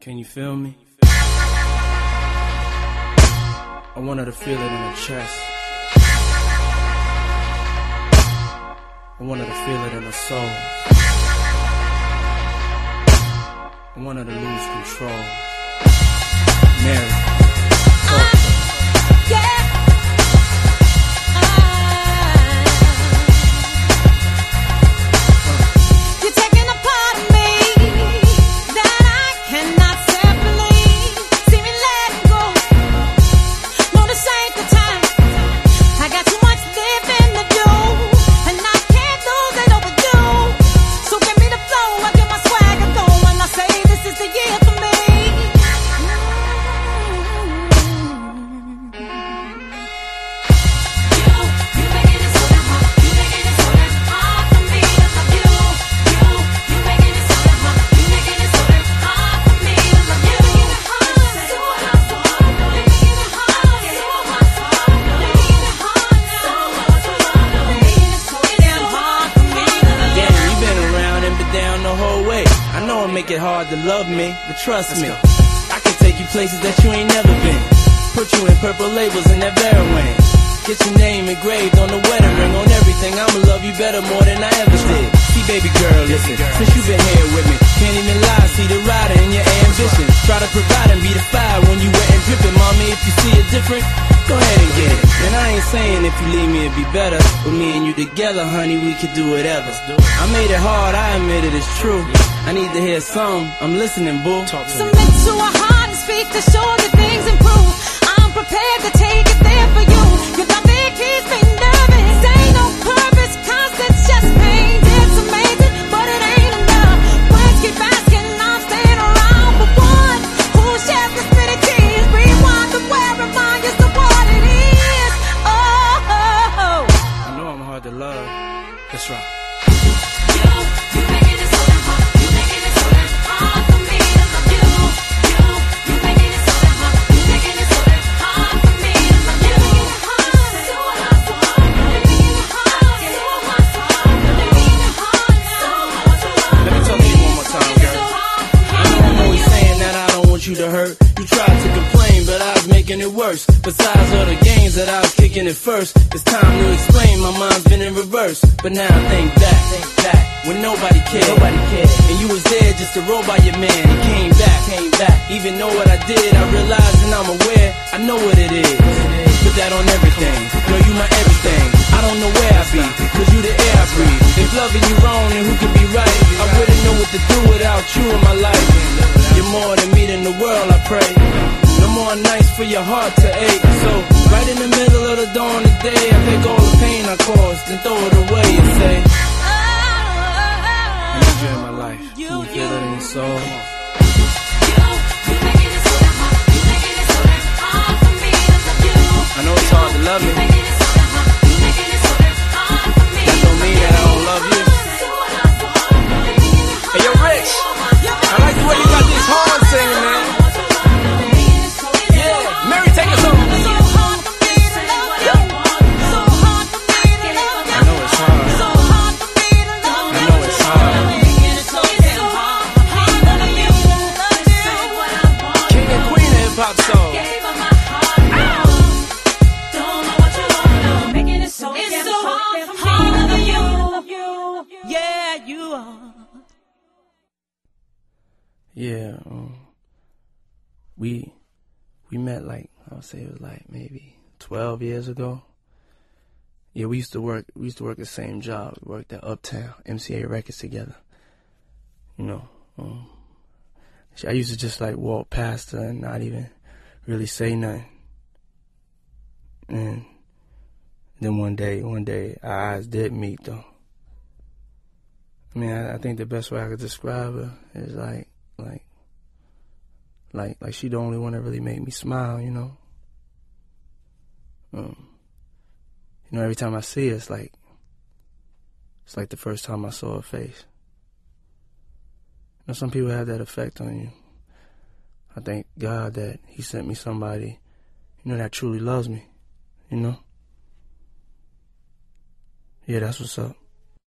Can you feel me? I want her to feel it in her chest. I want her to feel it in her soul. I want her to lose control. Mary, talk to me. Make it hard to love me, but trust me, I can take you places that you ain't never been. Put you in purple labels and that Veruin. Get your name engraved on the wedding ring, on everything. I'ma love you better more than I ever did. See, baby girl, listen, since you been here with me, can't even lie, see the rider in your ambition. Try to provide and be the fire when you wet and dripping. Mommy, if you see it different, go ahead and get it. And I ain't saying if you leave me it'd be better. With me and you together, honey, we could do whatever. I made it hard, I admit it, it's true. I need to hear some, I'm listening, boo. Submit to a heart and speak to show that things improve. I'm prepared to take it there for you. Your love, it keeps me nervous. Ain't no purpose, constant chest pain. It's amazing, but it ain't enough. Words keep asking, I'm staying around for one who shares this many tears. Rewind the wear, remind us of what it is. Oh, I know I'm hard to love. That's right. You making it so damn hard. You making it so damn hard for me to love you. You making it so damn hard. You making it so damn hard for me to love you. So hard, so hard. Making it hard, so hard, so hard. Making it hard, so hard, so hard. Let me talk to you one more time, girl. I know I'm always saying that I don't want you to hurt. You tried to complain, but I was making it worse. Besides all the games that I was kicking at first, it's time to explain. My mind's been in reverse, but now I think back when nobody cared. And you was there just to roll by your man. He came back. Even though what I did, I realized and I'm aware. I know what it is. Put that on everything. Girl, you my everything. I don't know where I be, cause you the air I breathe. If loving you wrong, then who can be right? I wouldn't know what to do without you in my life. You're more than me in the world, I pray. No more nights for your heart to ache. So, right in the middle of the dawn of day, I take all the pain I caused and throw it away and say, I need you in my life. Can you feel it in your soul? You making it so damn hard. You making it so damn hard for me to love you. I know it's hard to love me. You making it so damn hard. You making it so damn hard for me. That don't mean that I don't love you. Hey, yo, Rich, I like the way you got this horn singing, man. Yeah, Mary, take us home. I know it's hard. I know it's hard. King and queen of hip-hop soul. Yeah, you are. Yeah, we met like, I would say it was like maybe 12 years ago. Yeah, we used to work the same job. We worked at Uptown, MCA Records together. You know, I used to just like walk past her and not even really say nothing. And then one day our eyes did meet though. I mean, I think the best way I could describe her is like she the only one that really made me smile, you know. Every time I see her, it's like the first time I saw her face. You know, some people have that effect on you. I thank God that He sent me somebody, that truly loves me, Yeah, that's what's up.